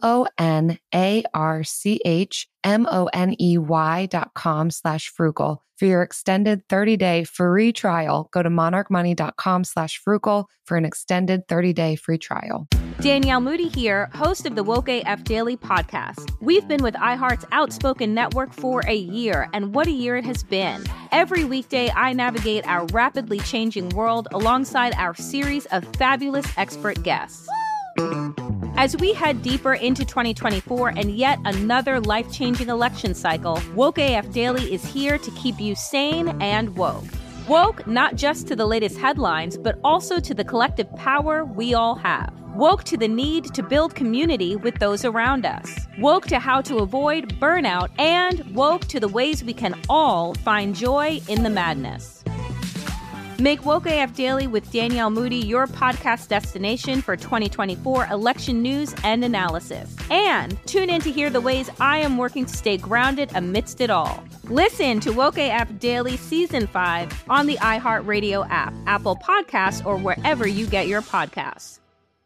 MONARCHMONEY.com/frugal. For your extended 30-day free trial, go to monarchmoney.com/frugal for an extended 30-day free trial. Danielle Moody here, host of the Woke AF Daily podcast. We've been with iHeart's Outspoken Network for a year, and what a year it has been. Every weekday, I navigate our rapidly changing world alongside our series of fabulous expert guests. As we head deeper into 2024 and yet another life-changing election cycle, Woke AF Daily is here to keep you sane and woke. Woke not just to the latest headlines, but also to the collective power we all have. Woke to the need to build community with those around us. Woke to how to avoid burnout, and woke to the ways we can all find joy in the madness. Make Woke AF Daily with Danielle Moody your podcast destination for 2024 election news and analysis. And tune in to hear the ways I am working to stay grounded amidst it all. Listen to Woke AF Daily Season 5 on the iHeartRadio app, Apple Podcasts, or wherever you get your podcasts.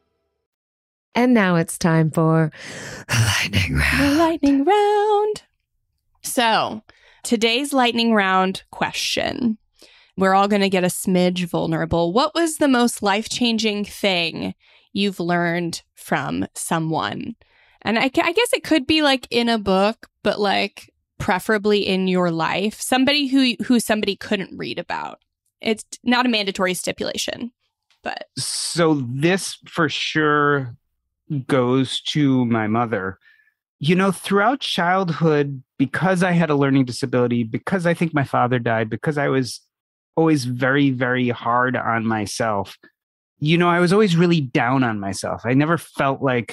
And now it's time for Lightning Round. The lightning round. So, today's lightning round question. We're all going to get a smidge vulnerable. What was the most life-changing thing you've learned from someone? And I guess it could be like in a book, but like preferably in your life. Somebody who somebody couldn't read about. It's not a mandatory stipulation, but. So this for sure goes to my mother. You know, throughout childhood, because I had a learning disability, because I think my father died, because I was always very, very hard on myself. You know, I was always really down on myself. I never felt like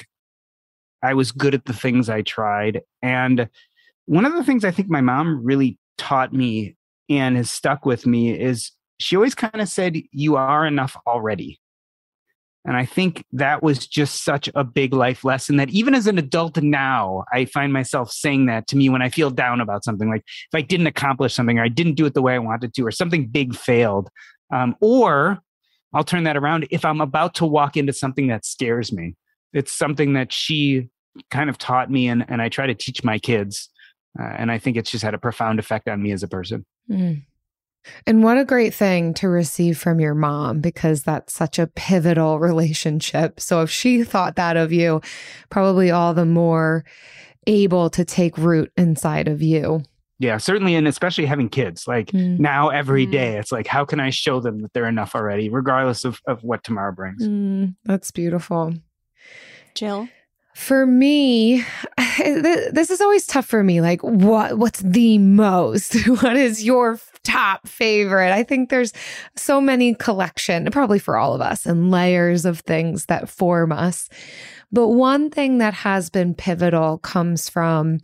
I was good at the things I tried. And one of the things I think my mom really taught me and has stuck with me is she always kind of said, you are enough already. And I think that was just such a big life lesson that even as an adult now, I find myself saying that to me when I feel down about something, like if I didn't accomplish something or I didn't do it the way I wanted to, or something big failed. Or I'll turn that around if I'm about to walk into something that scares me. It's something that she kind of taught me and I try to teach my kids. And I think it's just had a profound effect on me as a person. Mm. And what a great thing to receive from your mom, because that's such a pivotal relationship. So if she thought that of you, probably all the more able to take root inside of you. Yeah, certainly. And especially having kids, like now every day, it's like, how can I show them that they're enough already, regardless of what tomorrow brings? That's beautiful. Jill? For me, this is always tough for me. Like, what's the most? What is your top favorite? I think there's so many collection, probably for all of us, and layers of things that form us. But one thing that has been pivotal comes from,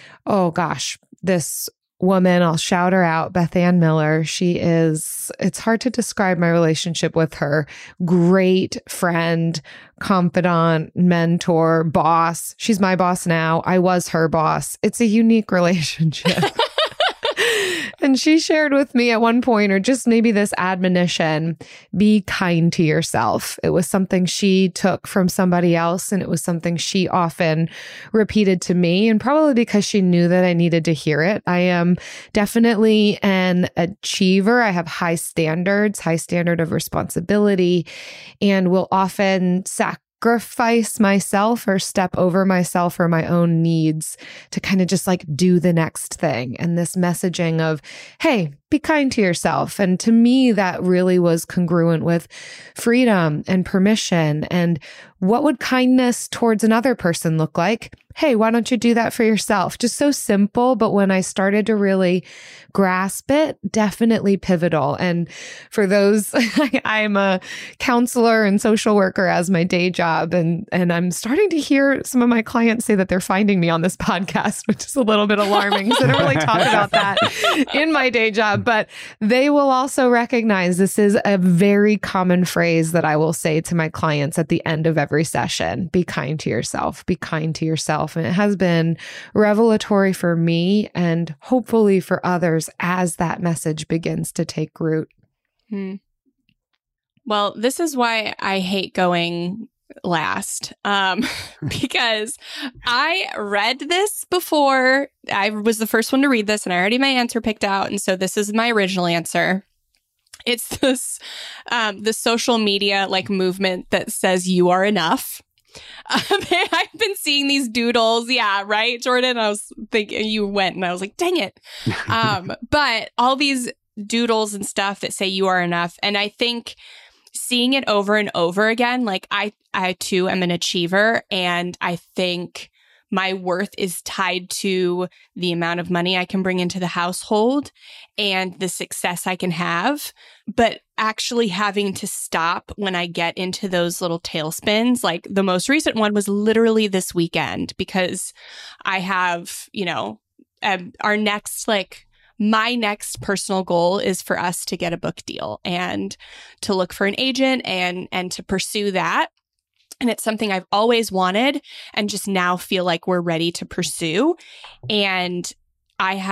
this woman, I'll shout her out, Beth Ann Miller. It's hard to describe my relationship with her. Great friend, confidant, mentor, boss. She's my boss now. I was her boss. It's a unique relationship. And she shared with me at one point, or just maybe this admonition, be kind to yourself. It was something she took from somebody else, and it was something she often repeated to me, and probably because she knew that I needed to hear it. I am definitely an achiever. I have high standard of responsibility, and will often sacrifice myself or step over myself or my own needs to kind of just like do the next thing. And this messaging of, hey, be kind to yourself. And to me, that really was congruent with freedom and permission. And what would kindness towards another person look like? Hey, why don't you do that for yourself? Just so simple. But when I started to really grasp it, definitely pivotal. And for those, I'm a counselor and social worker as my day job. And I'm starting to hear some of my clients say that they're finding me on this podcast, which is a little bit alarming. So I don't really talk about that in my day job, but they will also recognize this is a very common phrase that I will say to my clients at the end of every session. Be kind to yourself. Be kind to yourself. And it has been revelatory for me and hopefully for others as that message begins to take root. Well, this is why I hate going last because I read this before. I was the first one to read this and I already had my answer picked out. And so this is my original answer. It's this, the social media like movement that says you are enough. I've been seeing these doodles. Yeah, right, Jordan? I was thinking you went and I was like, dang it. But all these doodles and stuff that say you are enough. And I think seeing it over and over again, like I too am an achiever, and I think my worth is tied to the amount of money I can bring into the household and the success I can have. But actually having to stop when I get into those little tailspins, like the most recent one was literally this weekend, because I have, you know, my next personal goal is for us to get a book deal and to look for an agent and to pursue that. And it's something I've always wanted and just now feel like we're ready to pursue. And I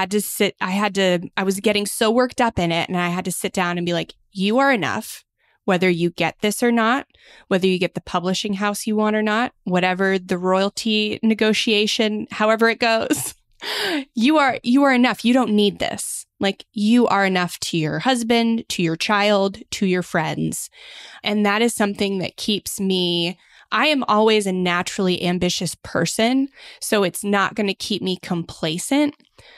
was getting so worked up in it, and I had to sit down and be like, you are enough, whether you get this or not, whether you get the publishing house you want or not, whatever the royalty negotiation, however it goes. You are enough. You don't need this. Like, you are enough to your husband, to your child, to your friends. And that is something that keeps me. I am always a naturally ambitious person, so it's not going to keep me complacent,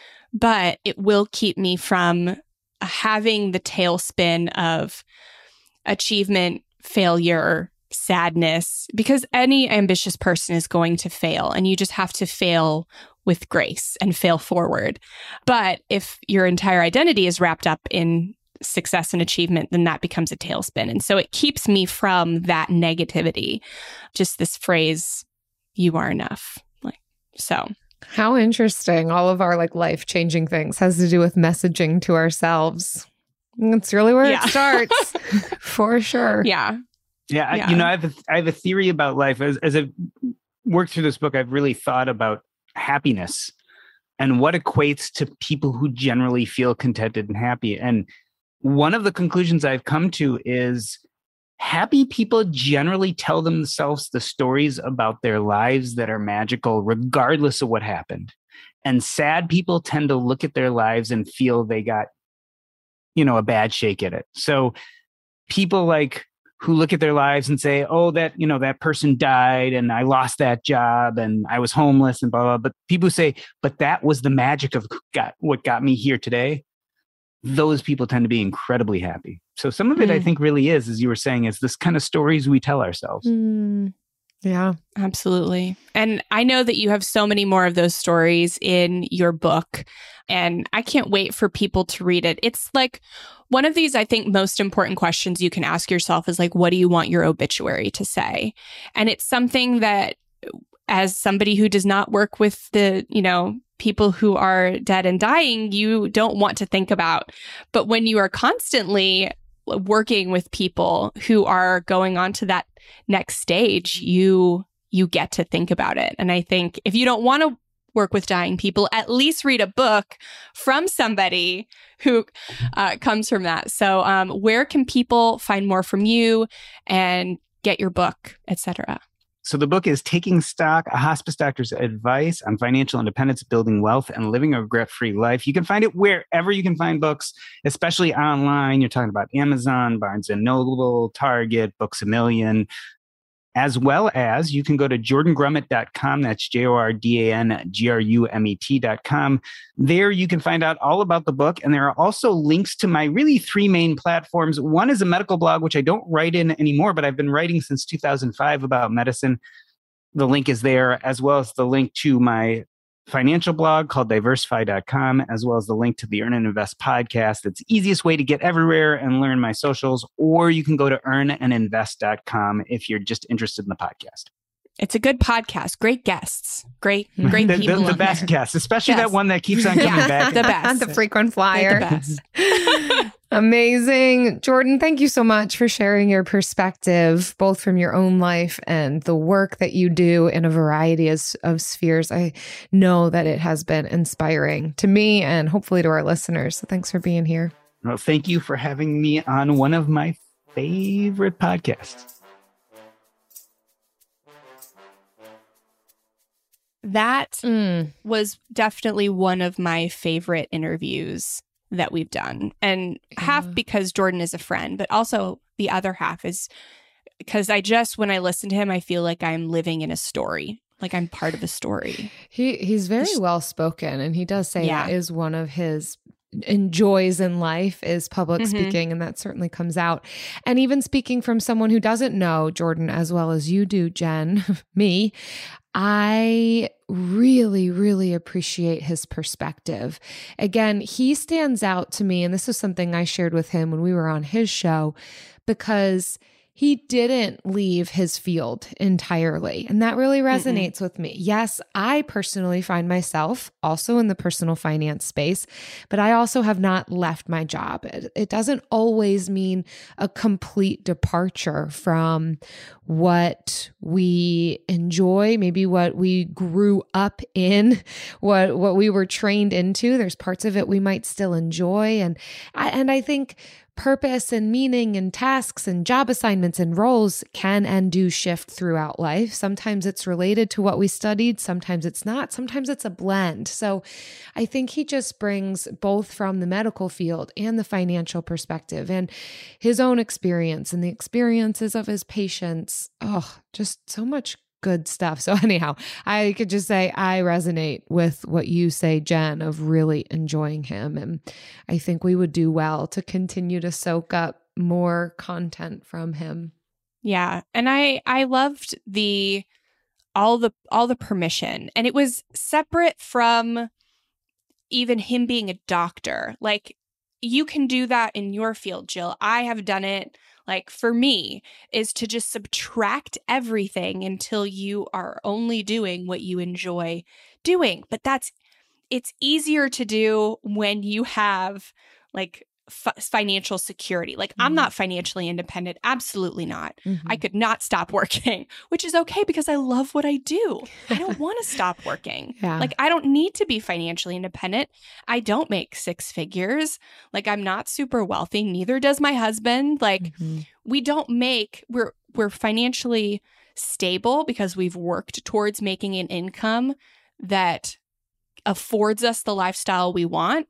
but it will keep me from having the tailspin of achievement, failure, sadness, because any ambitious person is going to fail, and you just have to fail with grace and fail forward. But if your entire identity is wrapped up in success and achievement, then that becomes a tailspin. And so it keeps me from that negativity. Just this phrase, you are enough. Like, so. How interesting. All of our like life-changing things has to do with messaging to ourselves. That's really where it starts. For sure. Yeah. You know, I have a theory about life. As I've worked through this book, I've really thought about happiness and what equates to people who generally feel contented and happy. And one of the conclusions I've come to is happy people generally tell themselves the stories about their lives that are magical, regardless of what happened. And sad people tend to look at their lives and feel they got, you know, a bad shake at it. So people like who look at their lives and say, oh, that, you know, that person died and I lost that job and I was homeless and blah, blah, blah. But people who say, but that was the magic of what got me here today. Those people tend to be incredibly happy. So some of it, I think, really is, as you were saying, is this kind of stories we tell ourselves. Yeah, absolutely. And I know that you have so many more of those stories in your book, and I can't wait for people to read it. It's like one of these, I think, most important questions you can ask yourself is like, what do you want your obituary to say? And it's something that, as somebody who does not work with the, you know, people who are dead and dying, you don't want to think about. But when you are constantly working with people who are going on to that next stage, you get to think about it. And I think if you don't want to work with dying people, at least read a book from somebody who comes from that. So where can people find more from you and get your book, etc.? So the book is Taking Stock, a hospice doctor's advice on financial independence, building wealth, and living a regret-free life. You can find it wherever you can find books, especially online. You're talking about Amazon, Barnes & Noble, Target, Books A Million, as well as you can go to jordangrummett.com. That's JORDANGRUMET.com. There you can find out all about the book. And there are also links to my really three main platforms. One is a medical blog, which I don't write in anymore, but I've been writing since 2005 about medicine. The link is there, as well as the link to my financial blog called diversify.com, as well as the link to the Earn and Invest podcast. It's the easiest way to get everywhere and learn my socials, or you can go to earnandinvest.com if you're just interested in the podcast. It's a good podcast. Great guests. Great people. The best guests, especially that one that keeps on coming back. The best. The frequent flyer. The best. Amazing. Jordan, thank you so much for sharing your perspective, both from your own life and the work that you do in a variety of spheres. I know that it has been inspiring to me and hopefully to our listeners. So thanks for being here. Well, thank you for having me on one of my favorite podcasts. That was definitely one of my favorite interviews that we've done. And half because Jordan is a friend, but also the other half is because when I listen to him, I feel like I'm living in a story. Like I'm part of a story. He's very well spoken, and he does say that is one of his enjoys in life is public speaking, and that certainly comes out. And even speaking from someone who doesn't know Jordan as well as you do, Jen, me, I really, really appreciate his perspective. Again, he stands out to me, and this is something I shared with him when we were on his show, because he didn't leave his field entirely. And that really resonates with me. Yes, I personally find myself also in the personal finance space, but I also have not left my job. It doesn't always mean a complete departure from what we enjoy, maybe what we grew up in, what we were trained into. There's parts of it we might still enjoy. And I think purpose and meaning and tasks and job assignments and roles can and do shift throughout life. Sometimes it's related to what we studied. Sometimes it's not. Sometimes it's a blend. So I think he just brings both from the medical field and the financial perspective and his own experience and the experiences of his patients. Oh, just so much good stuff. So anyhow, I could just say I resonate with what you say, Jen, of really enjoying him. And I think we would do well to continue to soak up more content from him. Yeah. And I loved all the permission. And it was separate from even him being a doctor. Like, you can do that in your field, Jill. I have done it. Like, for me, is to just subtract everything until you are only doing what you enjoy doing. But it's easier to do when you have like financial security. Like, I'm not financially independent. Absolutely not. I could not stop working, which is okay because I love what I do. I don't want to stop working. Like, I don't need to be financially independent. I don't make six figures. Like, I'm not super wealthy. Neither does my husband. Like, we're financially stable because we've worked towards making an income that affords us the lifestyle we want.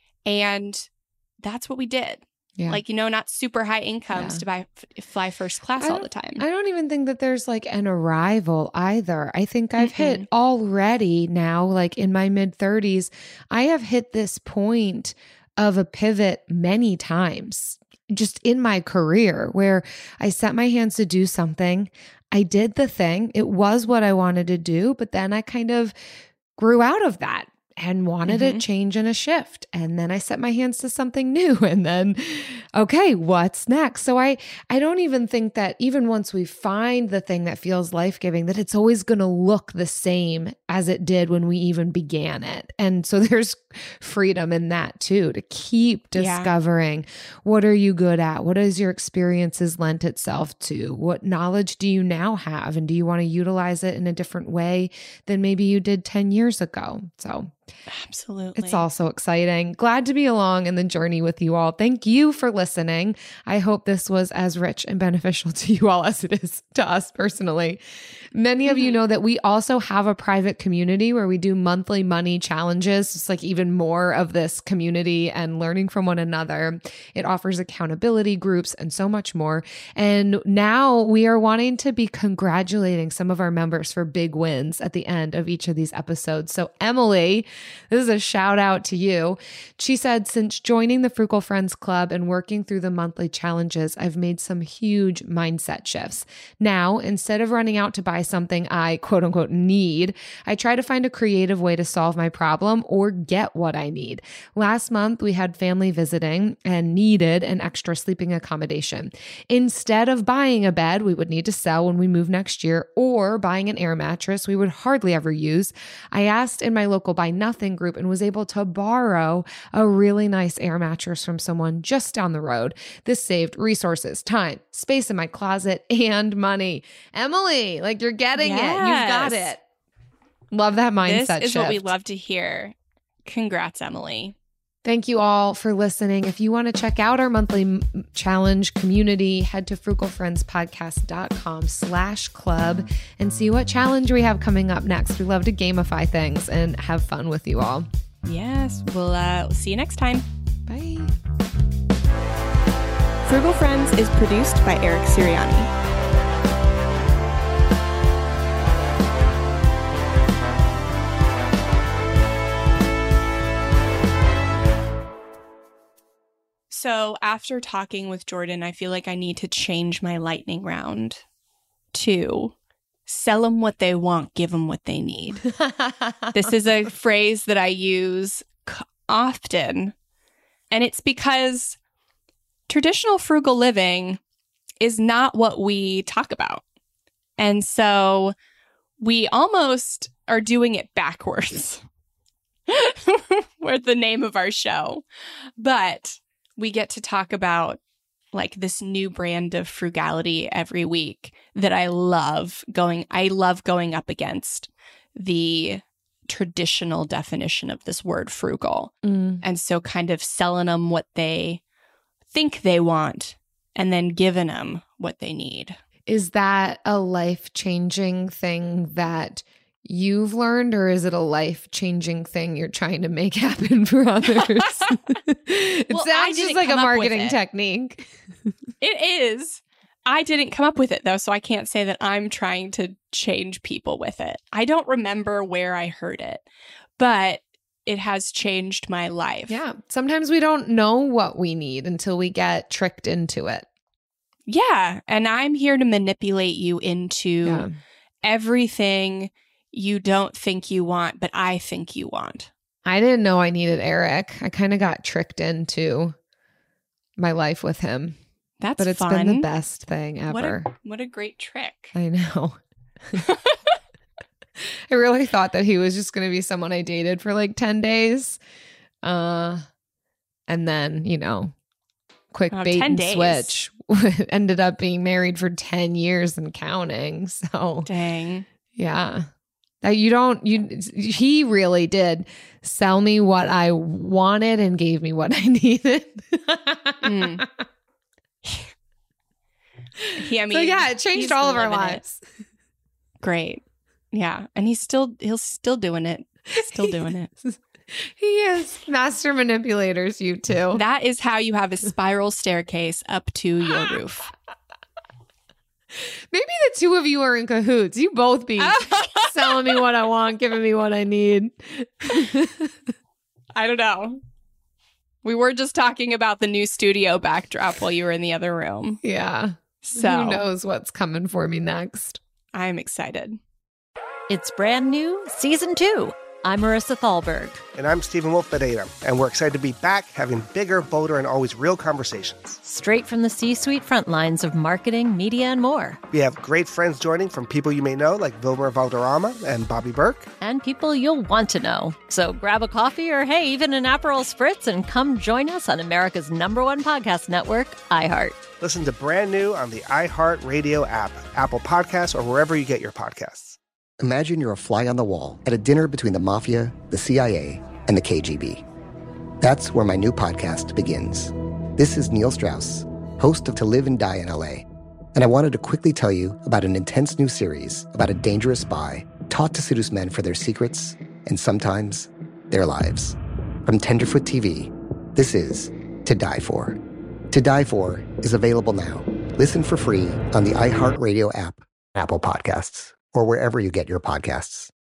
And that's what we did. Yeah. Like, not super high incomes to fly first class all the time. I don't even think that there's like an arrival either. I think I've hit already now, like in my mid-30s, I have hit this point of a pivot many times just in my career where I set my hands to do something. I did the thing. It was what I wanted to do, but then I kind of grew out of that and wanted a change and a shift. And then I set my hands to something new. And then, okay, what's next? So I don't even think that even once we find the thing that feels life-giving, that it's always going to look the same as it did when we even began it. And so there's freedom in that too, to keep discovering what are you good at? What has your experiences lent itself to? What knowledge do you now have? And do you want to utilize it in a different way than maybe you did 10 years ago? So absolutely. It's also exciting. Glad to be along in the journey with you all. Thank you for listening. I hope this was as rich and beneficial to you all as it is to us personally. Many of you know that we also have a private community where we do monthly money challenges. It's like even more of this community and learning from one another. It offers accountability groups and so much more. And now we are wanting to be congratulating some of our members for big wins at the end of each of these episodes. So Emily, this is a shout out to you. She said, since joining the Frugal Friends Club and working through the monthly challenges, I've made some huge mindset shifts. Now, instead of running out to buy something I quote unquote need, I try to find a creative way to solve my problem or get what I need. Last month, we had family visiting and needed an extra sleeping accommodation. Instead of buying a bed we would need to sell when we move next year or buying an air mattress we would hardly ever use, I asked in my local Buy Nothing group and was able to borrow a really nice air mattress from someone just down the road. This saved resources, time, space in my closet, and money. Emily, like, you're getting it. You've got it. Love that mindset This is shift. what we love to hear. Congrats, Emily. Thank you all for listening. If you want to check out our monthly challenge community, head to frugalfriendspodcast.com/club and see what challenge we have coming up next. We love to gamify things and have fun with you all. Yes, we'll see you next time. Bye. Frugal Friends is produced by Eric Siriani. So after talking with Jordan, I feel like I need to change my lightning round to sell them what they want, give them what they need. This is a phrase that I use often, and it's because traditional frugal living is not what we talk about. And so we almost are doing it backwards with the name of our show. But we get to talk about like this new brand of frugality every week that I love going up against the traditional definition of this word frugal. And so kind of selling them what they think they want and then giving them what they need. Is that a life-changing thing that you've learned, or is it a life-changing thing you're trying to make happen for others? It sounds just like a marketing technique. It is. I didn't come up with it, though, so I can't say that I'm trying to change people with it. I don't remember where I heard it, but it has changed my life. Yeah. Sometimes we don't know what we need until we get tricked into it. Yeah. And I'm here to manipulate you into everything you don't think you want, but I think you want. I didn't know I needed Eric. I kind of got tricked into my life with him. That's But it's fun. been the best thing ever. What a great trick. I know. I really thought that he was just going to be someone I dated for like 10 days. And then, quick bait and switch. Ended up being married for 10 years and counting. So, dang. Yeah. He really did sell me what I wanted and gave me what I needed. It changed all of our lives. Great. Yeah. And he's still doing it. Still doing it. He is. Master manipulators, you two. That is how you have a spiral staircase up to your roof. Maybe the two of you are in cahoots. You both be selling me what I want, giving me what I need. I don't know. We were just talking about the new studio backdrop while you were in the other room. Yeah. So who knows what's coming for me next? I'm excited. It's brand new, season 2. I'm Marissa Thalberg. And I'm Stephen Wolf Bedeta, and we're excited to be back having bigger, bolder, and always real conversations. Straight from the C-suite front lines of marketing, media, and more. We have great friends joining from people you may know, like Wilmer Valderrama and Bobby Burke. And people you'll want to know. So grab a coffee or, hey, even an Aperol Spritz and come join us on America's #1 podcast network, iHeart. Listen to brand new on the iHeart Radio app, Apple Podcasts, or wherever you get your podcasts. Imagine you're a fly on the wall at a dinner between the mafia, the CIA, and the KGB. That's where my new podcast begins. This is Neil Strauss, host of To Live and Die in LA, and I wanted to quickly tell you about an intense new series about a dangerous spy taught to seduce men for their secrets and sometimes their lives. From Tenderfoot TV, this is To Die For. To Die For is available now. Listen for free on the iHeartRadio app, Apple Podcasts, or wherever you get your podcasts.